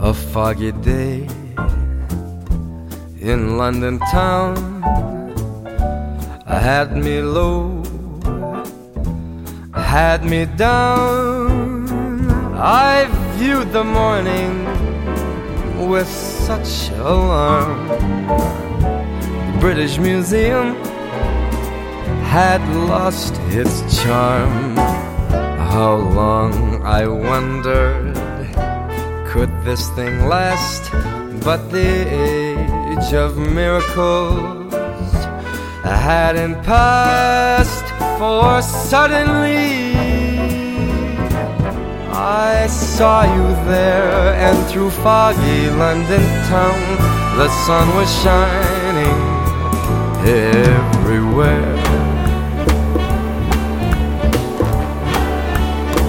A foggy day in London town had me low, had me down. I viewed the morning with such alarm. The British Museum had lost its charm. How long, I wondered, could this thing last? But the age of miracles hadn't passed, for suddenly I saw you there, and through foggy London town the sun was shining everywhere.